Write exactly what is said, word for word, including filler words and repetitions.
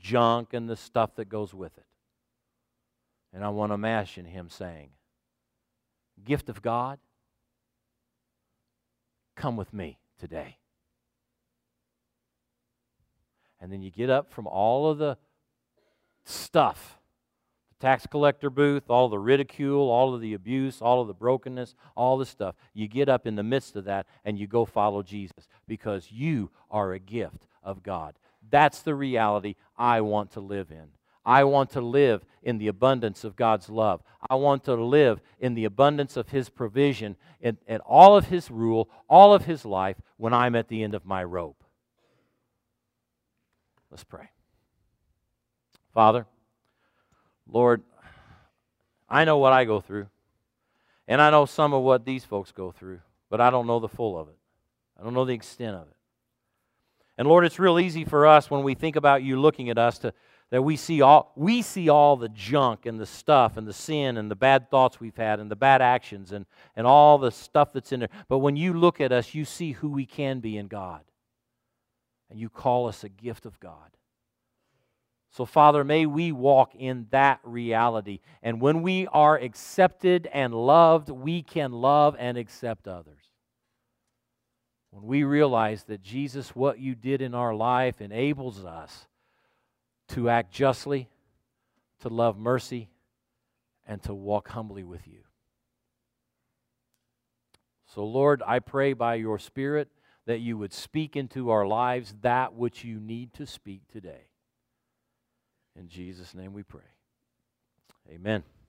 junk and the stuff that goes with it. And I want to imagine him saying, gift of God, come with me today. And then you get up from all of the stuff, the tax collector booth, all the ridicule, all of the abuse, all of the brokenness, all the stuff. You get up in the midst of that and you go follow Jesus because you are a gift of God. That's the reality I want to live in. I want to live in the abundance of God's love. I want to live in the abundance of His provision and, and all of His rule, all of His life when I'm at the end of my rope. Let's pray. Father, Lord, I know what I go through, and I know some of what these folks go through, but I don't know the full of it. I don't know the extent of it. And Lord, it's real easy for us when we think about you looking at us to that we see all we see all the junk and the stuff and the sin and the bad thoughts we've had and the bad actions and, and all the stuff that's in there. But when you look at us, you see who we can be in God. And you call us a gift of God. So, Father, may we walk in that reality. And when we are accepted and loved, we can love and accept others. When we realize that, Jesus, what you did in our life enables us to act justly, to love mercy, and to walk humbly with you. So, Lord, I pray by your Spirit that you would speak into our lives that which you need to speak today. In Jesus' name we pray. Amen.